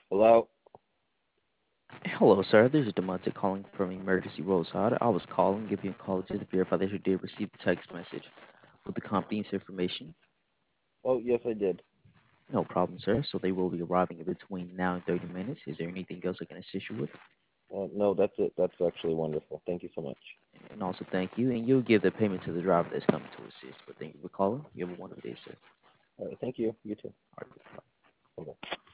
Hello? Hello, sir. This is Demonte calling from Emergency Roadside. I was calling, giving you a call just to verify that you did receive the text message with the company's information. Oh, yes, I did. No problem, sir. So they will be arriving in between now and 30 minutes. Is there anything else I can assist you with? No, that's it. That's actually wonderful. Thank you so much. And also, thank you. And you'll give the payment to the driver that's coming to assist. But thank you for calling. You have a wonderful day, sir. All right, thank you. You too. All right. Bye-bye.